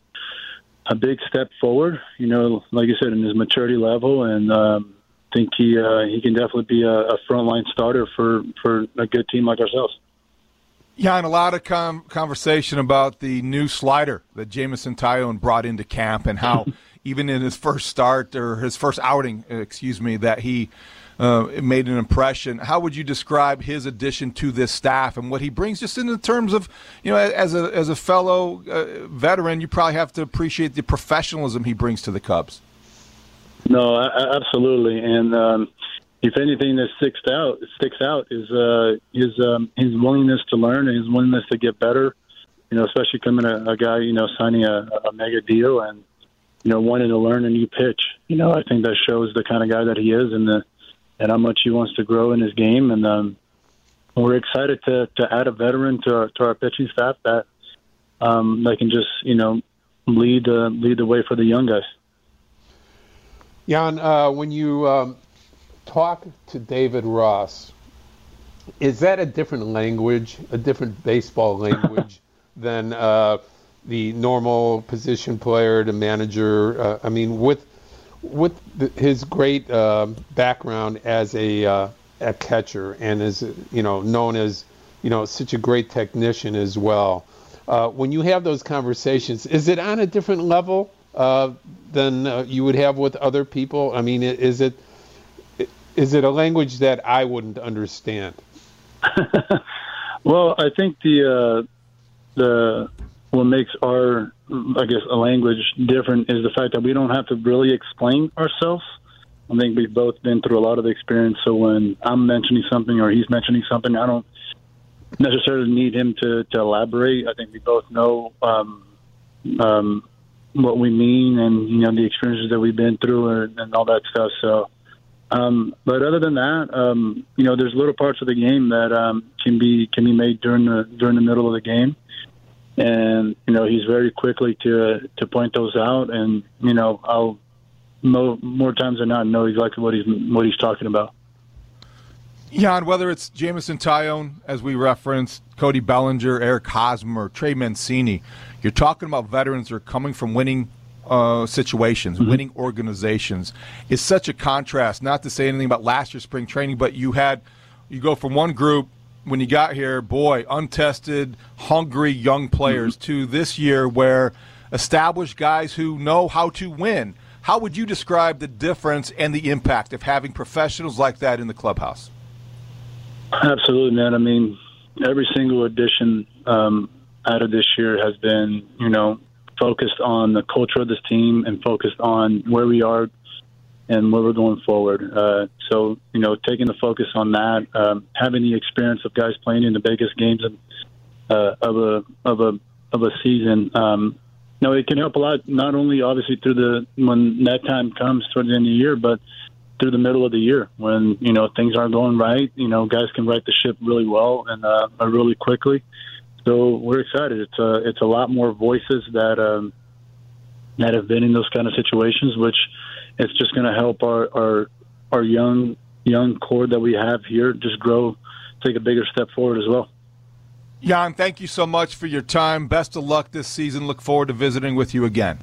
a big step forward. You know, like you said, in his maturity level, and um, I think he uh, he can definitely be a, a frontline starter for, for a good team like ourselves. Yeah, and a lot of com- conversation about the new slider that Jameson Taillon brought into camp, and how even in his first start, or his first outing, excuse me, that he uh, made an impression. How would you describe his addition to this staff and what he brings, just in the terms of, you know, as a as a fellow uh, veteran, you probably have to appreciate the professionalism he brings to the Cubs. No, absolutely, and um, if anything that sticks out sticks out is uh, his um, his willingness to learn and his willingness to get better. You know, especially coming a, a guy, you know, signing a, a mega deal and, you know, wanting to learn a new pitch. You know, I think that shows the kind of guy that he is, and the and how much he wants to grow in his game. And um, we're excited to, to add a veteran to our, to our pitching staff that um, that can just, you know, lead uh, lead the way for the young guys. Jan, uh, when you um, talk to David Ross, is that a different language, a different baseball language than uh, the normal position player, the manager. Uh, I mean, with with the, his great uh, background as a uh, a catcher and as you know known as you know such a great technician as well. Uh, when you have those conversations, is it on a different level uh, than uh, you would have with other people? I mean, is it is it a language that I wouldn't understand? Well, I think the uh, the what makes our, I guess, a language different is the fact that we don't have to really explain ourselves. I think we've both been through a lot of experience, so when I'm mentioning something or he's mentioning something, I don't necessarily need him to, to elaborate. I think we both know um, um, what we mean and, you know, the experiences that we've been through and, and all that stuff. So, um, but other than that, um, you know, there's little parts of the game that um, can be can be made during the during the middle of the game. And, you know, he's very quickly to uh, to point those out. And, you know, I'll mo- more times than not know exactly what he's what he's talking about. Jan, whether it's Jameson Taillon, as we referenced, Cody Bellinger, Eric Hosmer, Trey Mancini, you're talking about veterans who are coming from winning uh, situations, mm-hmm. winning organizations. It's such a contrast, not to say anything about last year's spring training, but you had you go from one group when you got here, boy, untested, hungry young players, mm-hmm. to this year where established guys who know how to win. How would you describe the difference and the impact of having professionals like that in the clubhouse? Absolutely, man. I mean, every single addition um, out of this year has been, you know, focused on the culture of this team and focused on where we are and where we're going forward. Uh, so, you know, taking the focus on that, um, having the experience of guys playing in the biggest games of, uh, of a of a of a season, um, you know, it can help a lot. Not only obviously through the when that time comes towards the end of the year, but through the middle of the year when, you know, things aren't going right. You know, guys can right the ship really well and uh, really quickly. So we're excited. It's a it's a lot more voices that um, that have been in those kind of situations, which it's just going to help our, our our young young core that we have here just grow, take a bigger step forward as well. Jan, thank you so much for your time. Best of luck this season. Look forward to visiting with you again.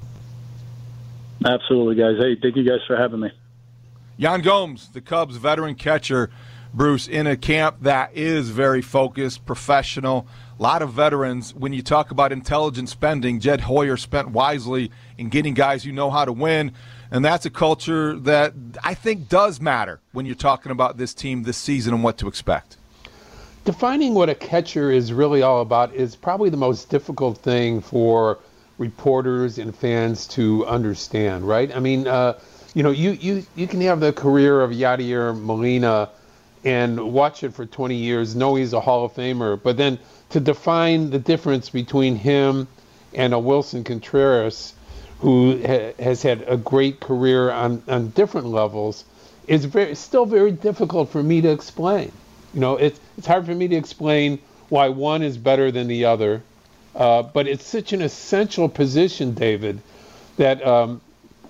Absolutely, guys. Hey, thank you guys for having me. Yan Gomes, the Cubs veteran catcher, Bruce, in a camp that is very focused, professional, a lot of veterans. When you talk about intelligent spending, Jed Hoyer spent wisely in getting guys who know how to win. And that's a culture that I think does matter when you're talking about this team this season and what to expect. Defining what a catcher is really all about is probably the most difficult thing for reporters and fans to understand, right? I mean, uh, you know, you, you, you can have the career of Yadier Molina and watch it for twenty years, know he's a Hall of Famer, but then to define the difference between him and a Wilson Contreras, who ha- has had a great career on, on different levels, is very still very difficult for me to explain. You know, it's it's hard for me to explain why one is better than the other, uh, but it's such an essential position, David, that um,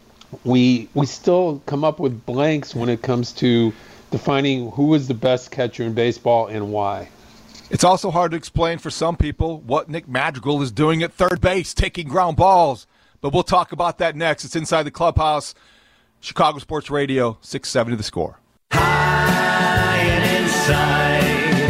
we we still come up with blanks when it comes to defining who is the best catcher in baseball and why. It's also hard to explain for some people what Nick Madrigal is doing at third base, taking ground balls. But we'll talk about that next. It's Inside the Clubhouse, Chicago Sports Radio, six seventy The Score. High and inside,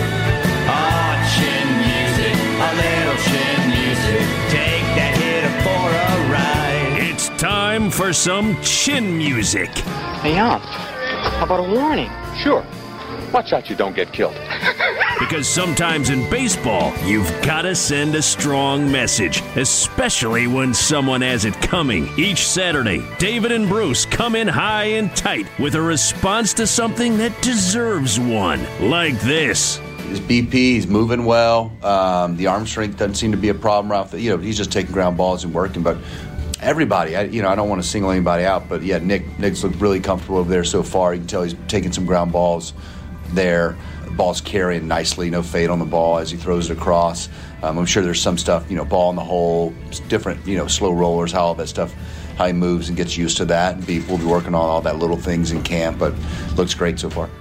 oh, chin music, a little chin music. Take that hitter for a ride. It's time for some chin music. Hey, Jan, how about a warning? Sure. Watch out you don't get killed. Because sometimes in baseball, you've got to send a strong message, especially when someone has it coming. Each Saturday, David and Bruce come in high and tight with a response to something that deserves one, like this. His B P, he's moving well. Um, the arm strength doesn't seem to be a problem around. You know, he's just taking ground balls and working. But everybody, I, you know, I don't want to single anybody out, but yeah, Nick, Nick's looked really comfortable over there so far. You can tell he's taking some ground balls there. The ball's carrying nicely, no fade on the ball as he throws it across. Um, I'm sure there's some stuff, you know, ball in the hole, different, you know, slow rollers, how all that stuff, how he moves and gets used to that. And we'll be working on all that little things in camp, but looks great so far.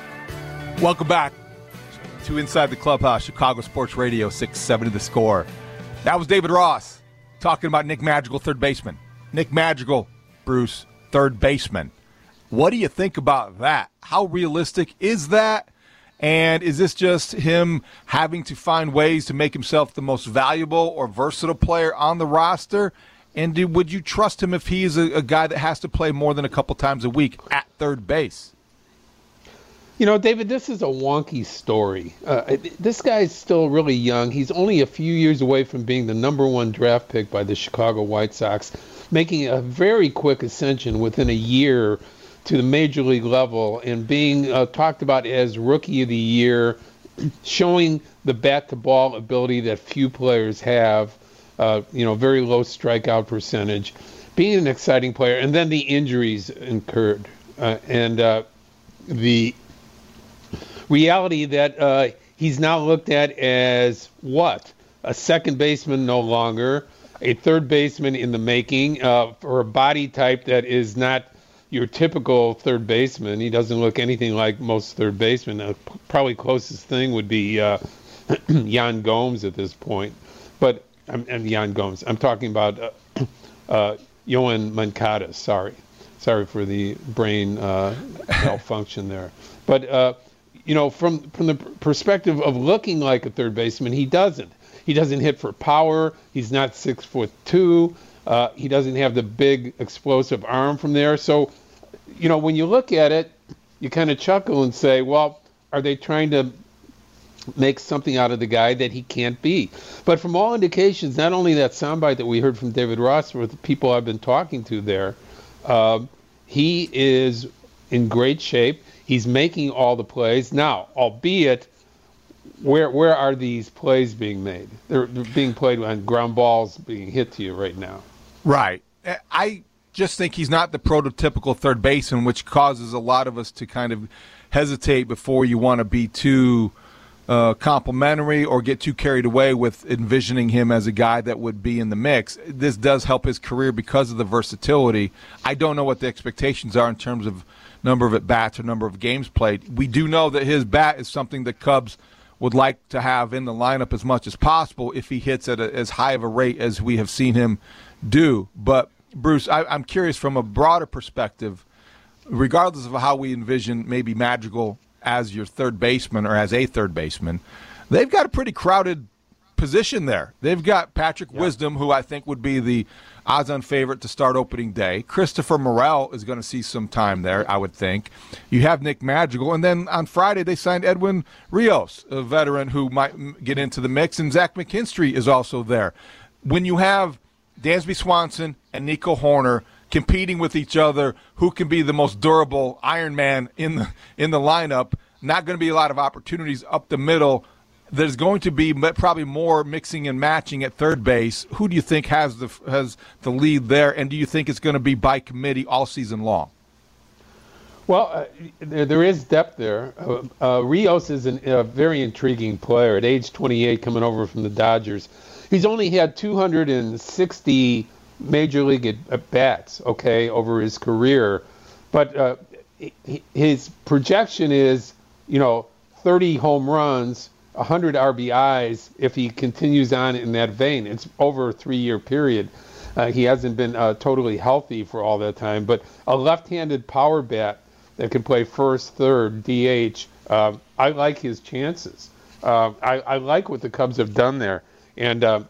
Welcome back to Inside the Clubhouse, Chicago Sports Radio, six seventy The Score. That was David Ross talking about Nick Madrigal, third baseman. Nick Madrigal, Bruce, third baseman. What do you think about that? How realistic is that? And is this just him having to find ways to make himself the most valuable or versatile player on the roster? And do, would you trust him if he is a, a guy that has to play more than a couple times a week at third base? You know, David, this is a wonky story. Uh, this guy's still really young. He's only a few years away from being the number one draft pick by the Chicago White Sox, making a very quick ascension within a year to the major league level and being uh, talked about as Rookie of the Year, showing the bat-to-ball ability that few players have, uh, you know, very low strikeout percentage, being an exciting player, and then the injuries incurred. Uh, and uh, the reality that uh, he's now looked at as what? A second baseman no longer, a third baseman in the making, uh, for a body type that is not your typical third baseman. He doesn't look anything like most third basemen. Uh, probably closest thing would be uh, Yan Gomes at this point. But I'm, I'm Yan Gomes. I'm talking about uh, uh, Yoan Moncada. Sorry. Sorry for the brain uh, malfunction there. But, uh, you know, from, from the perspective of looking like a third baseman, he doesn't. He doesn't hit for power. He's not six foot two. Uh, he doesn't have the big explosive arm from there. So, you know, when you look at it, you kind of chuckle and say, well, are they trying to make something out of the guy that he can't be? But from all indications, not only that soundbite that we heard from David Ross, with the people I've been talking to there, uh, he is in great shape. He's making all the plays. Now, albeit, where where are these plays being made? They're, they're being played on ground balls being hit to you right now. Right. I just think he's not the prototypical third baseman, which causes a lot of us to kind of hesitate before you want to be too uh, complimentary or get too carried away with envisioning him as a guy that would be in the mix. This does help his career because of the versatility. I don't know what the expectations are in terms of number of at-bats or number of games played. We do know that his bat is something the Cubs would like to have in the lineup as much as possible if he hits at a, as high of a rate as we have seen him do. But, Bruce, I, I'm curious from a broader perspective, regardless of how we envision maybe Madrigal as your third baseman or as a third baseman, they've got a pretty crowded position there. They've got Patrick yeah. Wisdom, who I think would be the odds-on favorite to start opening day. Christopher Morel is going to see some time there, I would think. You have Nick Madrigal, and then on Friday they signed Edwin Rios, a veteran who might get into the mix, and Zach McKinstry is also there. When you have Dansby Swanson and Nico Horner competing with each other, who can be the most durable Iron Man in the in the lineup, not going to be a lot of opportunities up the middle. There's going to be probably more mixing and matching at third base. Who do you think has the has the lead there, and do you think it's going to be by committee all season long? Well, uh, there, there is depth there. Uh, uh, Rios is an, a very intriguing player at age twenty-eight, coming over from the Dodgers. He's only had two hundred sixty major league at, at bats, okay, over his career, but uh, he, his projection is, you know, thirty home runs, one hundred R B Is if he continues on in that vein. It's over a three-year period. Uh, he hasn't been uh, totally healthy for all that time, but a left-handed power bat that can play first, third, D H, uh, I like his chances. Uh, I, I like what the Cubs have done there. And uh,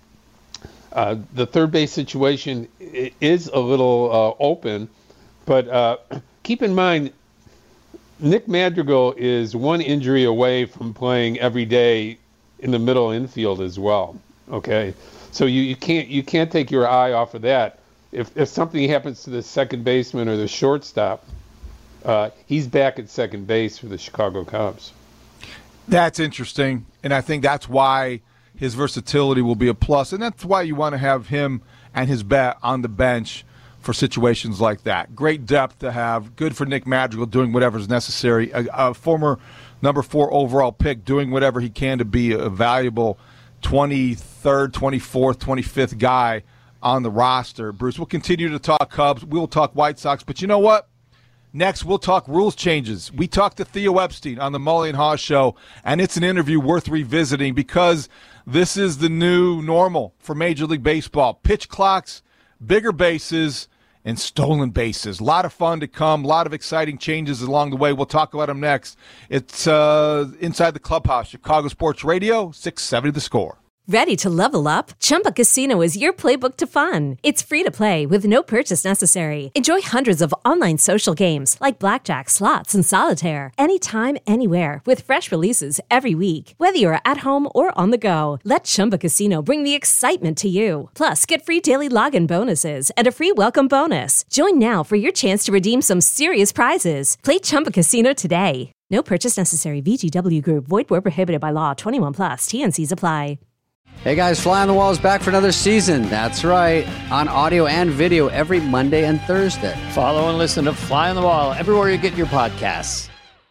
uh, the third base situation is a little uh, open, but uh, keep in mind, Nick Madrigal is one injury away from playing every day in the middle infield as well. Okay, so you, you can't you can't take your eye off of that. If if something happens to the second baseman or the shortstop, uh, he's back at second base for the Chicago Cubs. That's interesting, and I think that's why his versatility will be a plus, and that's why you want to have him and his bat on the bench for situations like that. Great depth to have. Good for Nick Madrigal doing whatever's necessary. A, a former number four overall pick doing whatever he can to be a valuable twenty-third, twenty-fourth, twenty-fifth guy on the roster. Bruce, we'll continue to talk Cubs. We'll talk White Sox. But you know what? Next, we'll talk rules changes. We talked to Theo Epstein on the Mully and Haw Show, and it's an interview worth revisiting because this is the new normal for Major League Baseball. Pitch clocks, bigger bases, and stolen bases. A lot of fun to come, a lot of exciting changes along the way. We'll talk about them next. It's uh, Inside the Clubhouse, Chicago Sports Radio, six seventy The Score. Ready to level up? Chumba Casino is your playbook to fun. It's free to play with no purchase necessary. Enjoy hundreds of online social games like blackjack, slots, and solitaire anytime, anywhere with fresh releases every week. Whether you're at home or on the go, let Chumba Casino bring the excitement to you. Plus, get free daily login bonuses and a free welcome bonus. Join now for your chance to redeem some serious prizes. Play Chumba Casino today. No purchase necessary. V G W Group. Void where prohibited by law. twenty-one plus. T N Cs apply. Hey guys, Fly on the Wall is back for another season. That's right, on audio and video every Monday and Thursday. Follow and listen to Fly on the Wall everywhere you get your podcasts.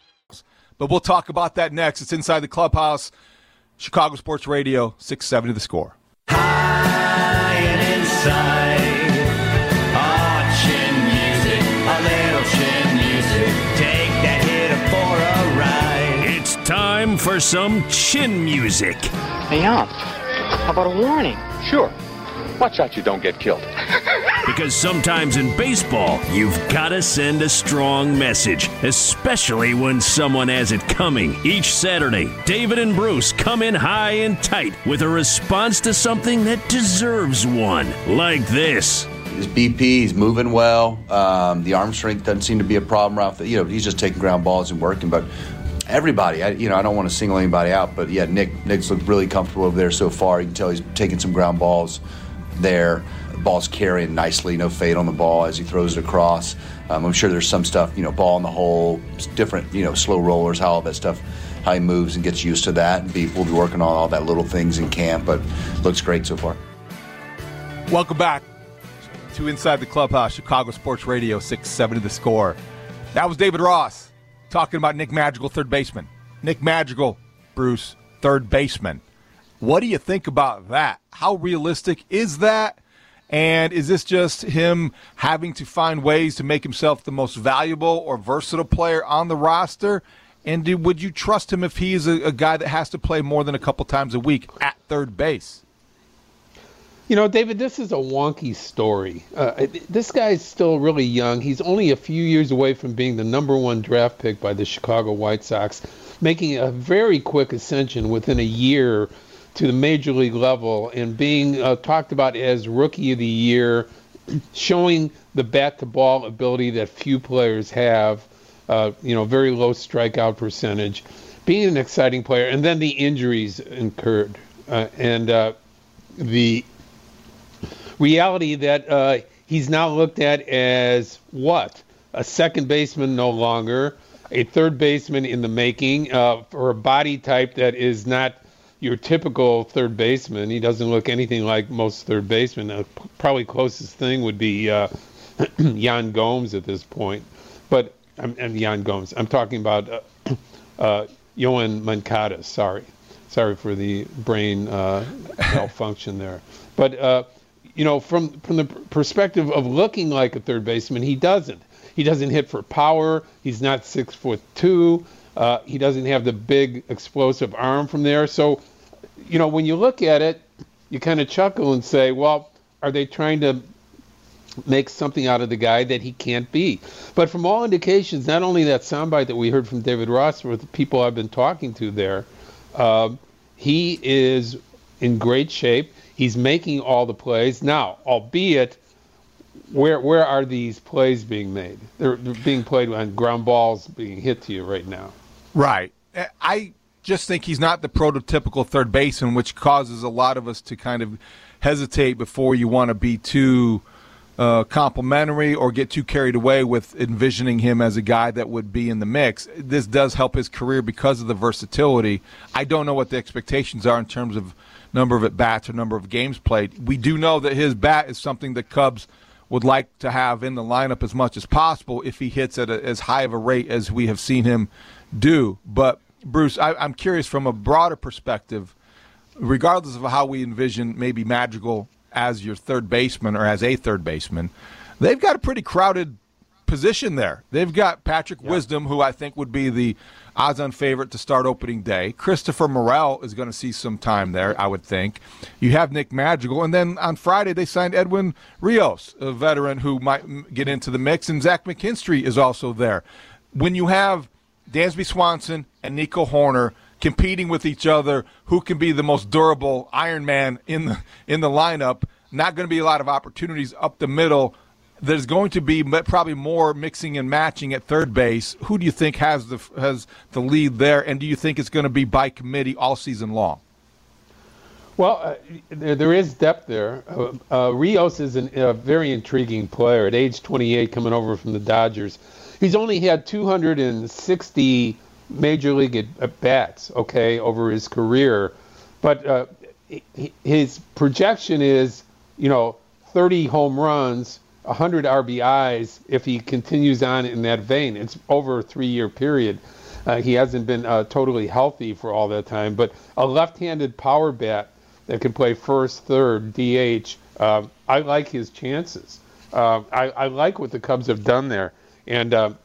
But we'll talk about that next. It's Inside the Clubhouse, Chicago Sports Radio, six seventy The Score. High and inside, oh, chin music, a little chin music. Take that hitter for a ride. It's time for some chin music. Hey, Ump. How about a warning? Sure. Watch out you don't get killed. Because sometimes in baseball, you've got to send a strong message, especially when someone has it coming. Each Saturday, David and Bruce come in high and tight with a response to something that deserves one, like this. His B P, he's moving well. Um, the arm strength doesn't seem to be a problem. Ralph. You know, he's just taking ground balls and working, but everybody, I, you know, I don't want to single anybody out, but yeah, Nick, Nick's looked really comfortable over there so far. You can tell he's taking some ground balls there. The ball's carrying nicely, no fade on the ball as he throws it across. Um, I'm sure there's some stuff, you know, ball in the hole, different, you know, slow rollers, how all that stuff, how he moves and gets used to that. And be, we'll be working on all that little things in camp, but looks great so far. Welcome back to Inside the Clubhouse, Chicago Sports Radio, six seventy The Score. That was David Ross talking about Nick Madrigal, third baseman. Nick Madrigal, Bruce, third baseman. What do you think about that? How realistic is that? And is this just him having to find ways to make himself the most valuable or versatile player on the roster? And do, would you trust him if he is a, a guy that has to play more than a couple times a week at third base? You know, David, this is a wonky story. Uh, this guy's still really young. He's only a few years away from being the number one draft pick by the Chicago White Sox, making a very quick ascension within a year to the major league level and being uh, talked about as Rookie of the Year, showing the bat-to-ball ability that few players have, uh, you know, very low strikeout percentage, being an exciting player, and then the injuries incurred. Uh, and uh, the reality that uh, he's now looked at as what? A second baseman no longer, a third baseman in the making uh, for a body type that is not your typical third baseman. He doesn't look anything like most third basemen. The probably closest thing would be uh, Yan Gomes at this point. But I'm, I'm Yan Gomes. I'm talking about uh, uh, Yoan Moncada. Sorry. Sorry for the brain uh, malfunction there. But, uh, you know, from, from the perspective of looking like a third baseman, he doesn't. He doesn't hit for power. He's not six foot two. Uh, he doesn't have the big explosive arm from there. So, you know, when you look at it, you kind of chuckle and say, well, are they trying to make something out of the guy that he can't be? But from all indications, not only that soundbite that we heard from David Ross with the people I've been talking to there, uh, he is in great shape. He's making all the plays. Now, albeit, where where are these plays being made? They're, they're being played on ground balls being hit to you right now. Right. I just think he's not the prototypical third baseman, which causes a lot of us to kind of hesitate before you want to be too uh, complimentary or get too carried away with envisioning him as a guy that would be in the mix. This does help his career because of the versatility. I don't know what the expectations are in terms of number of at-bats or number of games played. We do know that his bat is something that Cubs would like to have in the lineup as much as possible if he hits at a, as high of a rate as we have seen him do. But, Bruce, I, I'm curious from a broader perspective, regardless of how we envision maybe Madrigal as your third baseman or as a third baseman, they've got a pretty crowded position there. They've got Patrick yep. Wisdom, who I think would be the odds-on favorite to start opening day. Christopher Morel is going to see some time there, I would think. You have Nick Madrigal. And then on Friday they signed Edwin Rios, a veteran who might get into the mix, and Zach McKinstry is also there. When you have Dansby Swanson and Nico Horner competing with each other, who can be the most durable Iron Man in the, in the lineup, not going to be a lot of opportunities up the middle. There's going to be probably more mixing and matching at third base. Who do you think has the has the lead there, and do you think it's going to be by committee all season long? Well, uh, there, there is depth there. Uh, uh, Rios is an, a very intriguing player at age twenty-eight, coming over from the Dodgers. He's only had two hundred sixty major league at, at bats, okay, over his career, but uh, his projection is, you know, thirty home runs, one hundred R B Is if he continues on in that vein. It's over a three-year period. Uh, he hasn't been uh, totally healthy for all that time, but a left-handed power bat that can play first, third, D H, uh, I like his chances. Uh, I, I like what the Cubs have done there. And uh,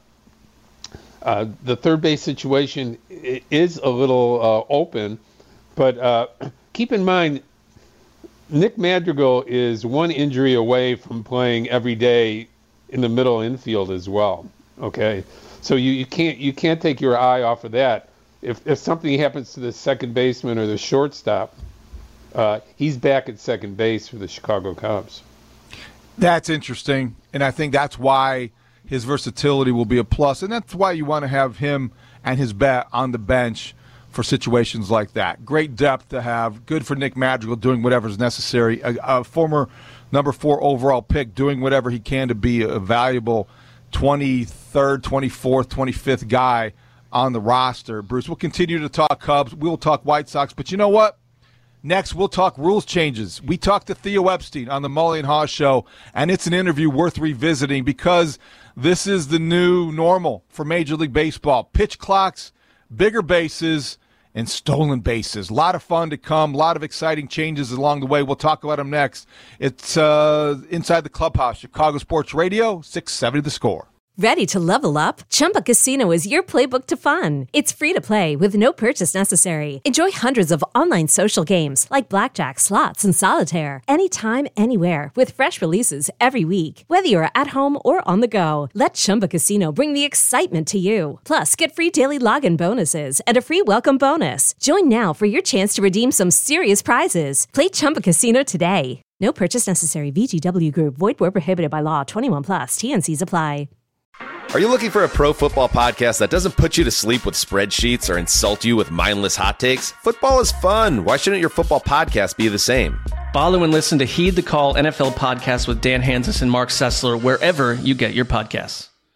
uh, the third base situation is a little uh, open, but uh, keep in mind, Nick Madrigal is one injury away from playing every day in the middle infield as well. Okay, so you, you can't you can't take your eye off of that. If if something happens to the second baseman or the shortstop, uh, he's back at second base for the Chicago Cubs. That's interesting, and I think that's why his versatility will be a plus, and that's why you want to have him and his bat on the bench for situations like that. Great depth to have. Good for Nick Madrigal doing whatever's necessary. A, a former number four overall pick doing whatever he can to be a valuable twenty-third, twenty-fourth, twenty-fifth guy on the roster. Bruce, we'll continue to talk Cubs. We'll talk White Sox. But you know what? Next, we'll talk rules changes. We talked to Theo Epstein on the Mully and Haw Show, and it's an interview worth revisiting because this is the new normal for Major League Baseball. Pitch clocks, bigger bases, and stolen bases. A lot of fun to come, a lot of exciting changes along the way. We'll talk about them next. It's uh, Inside the Clubhouse, Chicago Sports Radio, six seventy The Score. Ready to level up? Chumba Casino is your playbook to fun. It's free to play with no purchase necessary. Enjoy hundreds of online social games like blackjack, slots, and solitaire anytime, anywhere with fresh releases every week. Whether you're at home or on the go, let Chumba Casino bring the excitement to you. Plus, get free daily login bonuses and a free welcome bonus. Join now for your chance to redeem some serious prizes. Play Chumba Casino today. No purchase necessary. V G W Group. Void where prohibited by law. twenty-one plus. T N Cs apply. Are you looking for a pro football podcast that doesn't put you to sleep with spreadsheets or insult you with mindless hot takes? Football is fun. Why shouldn't your football podcast be the same? Follow and listen to Heed the Call N F L podcast with Dan Hanzus and Mark Sessler wherever you get your podcasts.